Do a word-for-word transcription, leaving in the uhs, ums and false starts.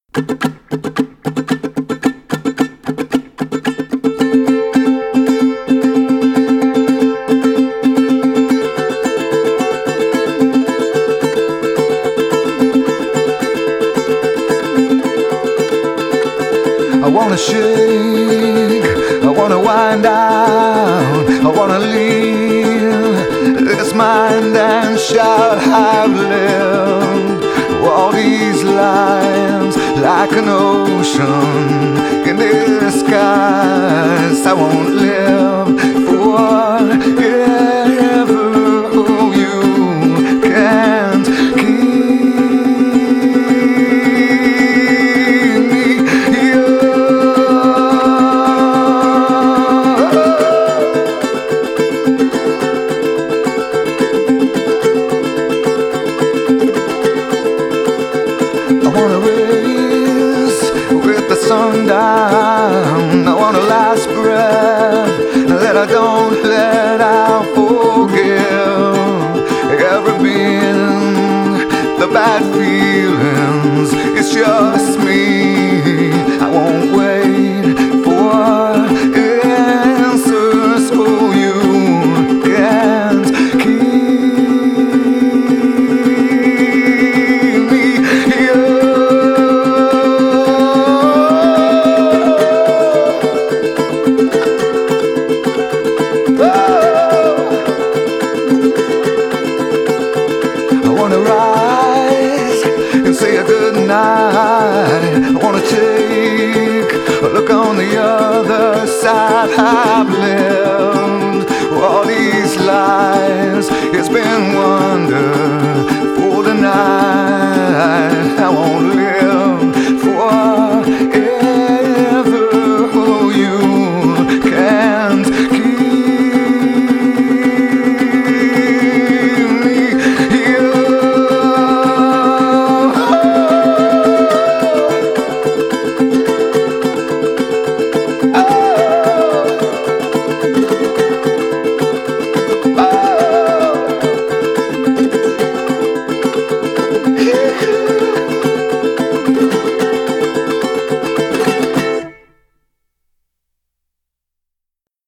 I wanna shake, I wanna wind down, I wanna leave this mind and shout, I've lived all these lines like an ocean in disguise. I won't live forever. Oh, you can't keep me here. I wanna race with the sun down. I want a last breath that I don't let out. Forgive every being, the bad feelings. It's just me. I won't wait for answers. Oh, you can't keep me here. I wanna rise and say a good night. I wanna take a look on the other side. I've lived all these lives. It's been wonderful tonight. I won't live